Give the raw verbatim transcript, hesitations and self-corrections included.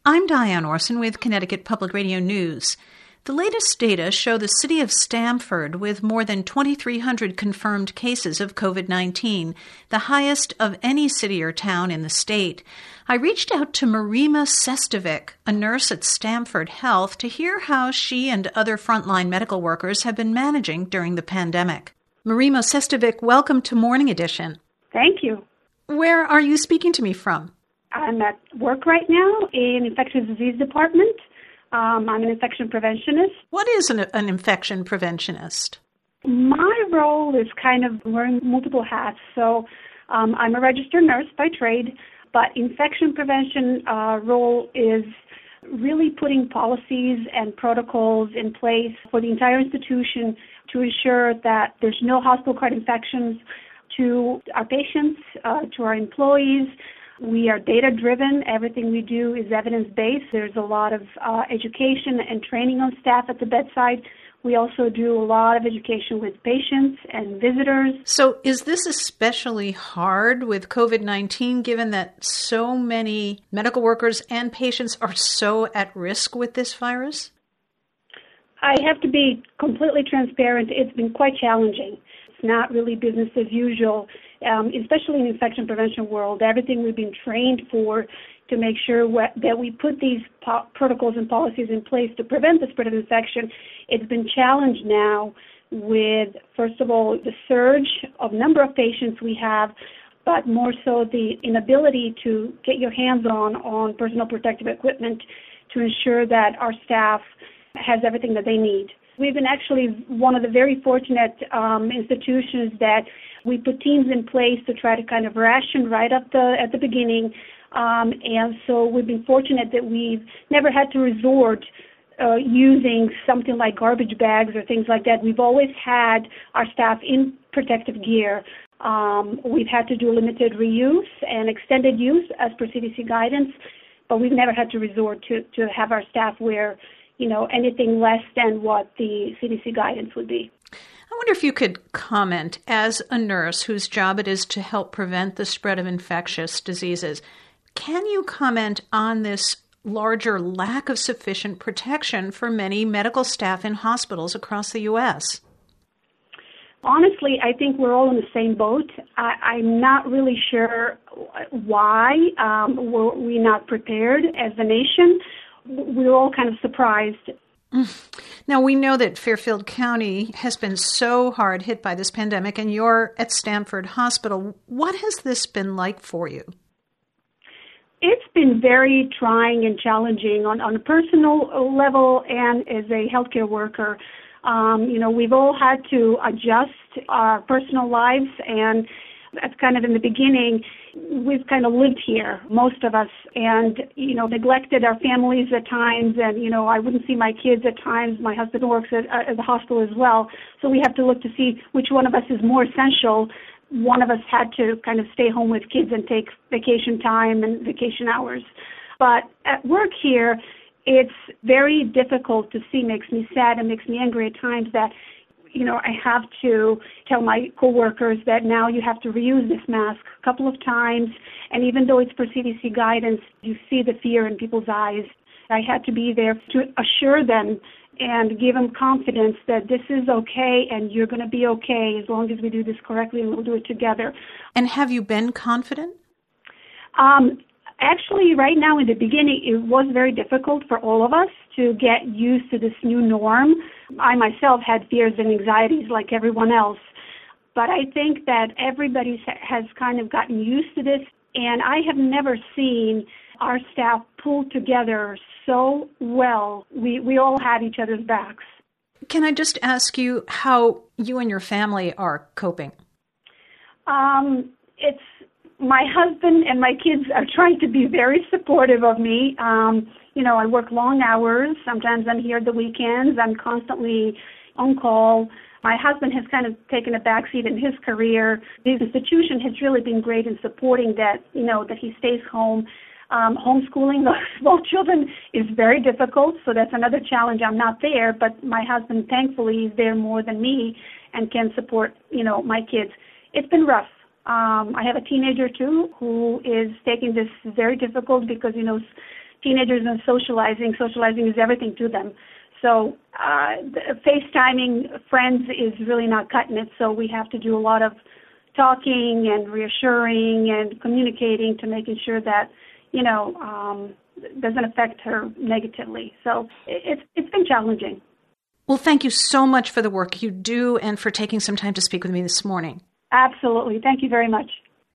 I'm Diane Orson with Connecticut Public Radio News. The latest data show the city of Stamford with more than twenty-three hundred confirmed cases of covid nineteen, the highest of any city or town in the state. I reached out to Marima Sestovic, a nurse at Stamford Health, to hear how she and other frontline medical workers have been managing during the pandemic. Marima Sestovic, welcome to Morning Edition. Thank you. Where are you speaking to me from? I'm at work right now in infectious disease department. Um, I'm an infection preventionist. What is an, an infection preventionist? My role is kind of wearing multiple hats. So um, I'm a registered nurse by trade, but infection prevention uh, role is really putting policies and protocols in place for the entire institution to ensure that there's no hospital-acquired infections to our patients, uh, to our employees. We are data-driven. Everything we do is evidence-based. There's a lot of uh, education and training on staff at the bedside. We also do a lot of education with patients and visitors. So is this especially hard with covid nineteen, given that so many medical workers and patients are so at risk with this virus? I have to be completely transparent. It's been quite challenging. It's not really business as usual. Um, especially in the infection prevention world, everything we've been trained for to make sure what, that we put these po- protocols and policies in place to prevent the spread of infection, it's been challenged now with, first of all, the surge of number of patients we have, but more so the inability to get your hands on, on personal protective equipment to ensure that our staff has everything that they need. We've been actually one of the very fortunate um, institutions that we put teams in place to try to kind of ration right up the at the beginning, um, and so we've been fortunate that we've never had to resort uh, using something like garbage bags or things like that. We've always had our staff in protective gear. Um, we've had to do limited reuse and extended use as per C D C guidance, but we've never had to resort to, to have our staff wear, you know, anything less than what the C D C guidance would be. I wonder if you could comment, as a nurse whose job it is to help prevent the spread of infectious diseases, can you comment on this larger lack of sufficient protection for many medical staff in hospitals across the U S? Honestly, I think we're all in the same boat. I, I'm not really sure why um, were we not prepared as a nation. We were all kind of surprised. Now, we know that Fairfield County has been so hard hit by this pandemic, and you're at Stamford Hospital. What has this been like for you? It's been very trying and challenging on, on a personal level and as a healthcare worker. Um, you know, we've all had to adjust our personal lives, and that's kind of in the beginning. We've kind of lived here, most of us, and, you know, neglected our families at times. And, you know, I wouldn't see my kids at times. My husband works at, at the hospital as well. So we have to look to see which one of us is more essential. One of us had to kind of stay home with kids and take vacation time and vacation hours. But at work here, it's very difficult to see. Makes me sad and makes me angry at times that, you know, I have to tell my coworkers that now you have to reuse this mask a couple of times. And even though it's per C D C guidance, you see the fear in people's eyes. I had to be there to assure them and give them confidence that this is okay and you're going to be okay as long as we do this correctly and we'll do it together. And have you been confident? Um, Actually, right now in the beginning, it was very difficult for all of us to get used to this new norm. I myself had fears and anxieties like everyone else. But I think that everybody has kind of gotten used to this. And I have never seen our staff pull together so well. We, we all had each other's backs. Can I just ask you how you and your family are coping? Um, it's My husband and my kids are trying to be very supportive of me. Um, you know, I work long hours. Sometimes I'm here at the weekends. I'm constantly on call. My husband has kind of taken a backseat in his career. The institution has really been great in supporting that, you know, that he stays home. Um, homeschooling small children is very difficult, so that's another challenge. I'm not there, but my husband, thankfully, is there more than me and can support, you know, my kids. It's been rough. Um, I have a teenager, too, who is taking this very difficult because, you know, teenagers and socializing. Socializing is everything to them. So uh, FaceTiming friends is really not cutting it. So we have to do a lot of talking and reassuring and communicating to making sure that, you know, um, doesn't affect her negatively. So it's it's been challenging. Well, thank you so much for the work you do and for taking some time to speak with me this morning. Absolutely. Thank you very much.